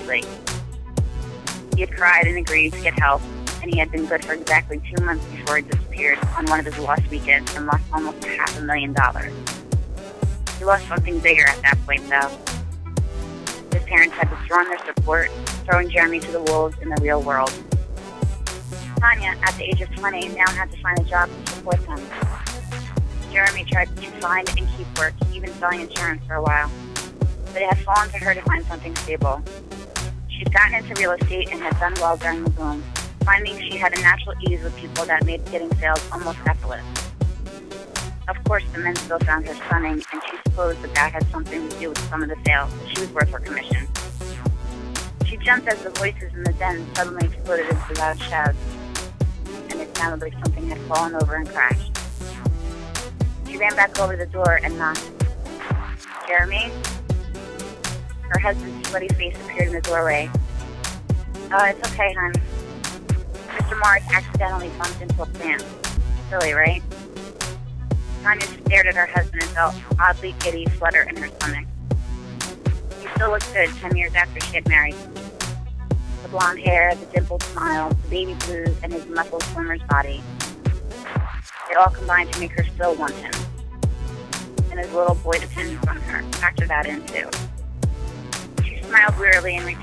repeatedly. He had cried and agreed to get help, and he had been good for exactly 2 months before he disappeared on one of his lost weekends and lost almost $500,000. He lost something bigger at that point, though. His parents had withdrawn their support, throwing Jeremy to the wolves in the real world. Tanya, at the age of 20, now had to find a job to support them. Jeremy tried to find and keep work, even selling insurance for a while. But it had fallen to her to find something stable. She'd gotten into real estate and had done well during the boom, finding she had a natural ease with people that made getting sales almost effortless. Of course, the men still found her stunning, and she supposed that had something to do with some of the sales. She was worth her commission. She jumped as the voices in the den suddenly exploded into loud shouts, and it sounded like something had fallen over and crashed. She ran back over the door and knocked. Jeremy? Her husband's sweaty face appeared in the doorway. Oh, it's okay, hon. Mr. Morris accidentally bumped into a plant. Silly, right? Tanya stared at her husband and felt oddly giddy flutter in her stomach. He still looked good 10 years after she had married. The blonde hair, the dimpled smile, the baby blues, and his muscled swimmer's body. It all combined to make her still want him. And his little boy depended on her. Factor that in, too. She smiled wearily and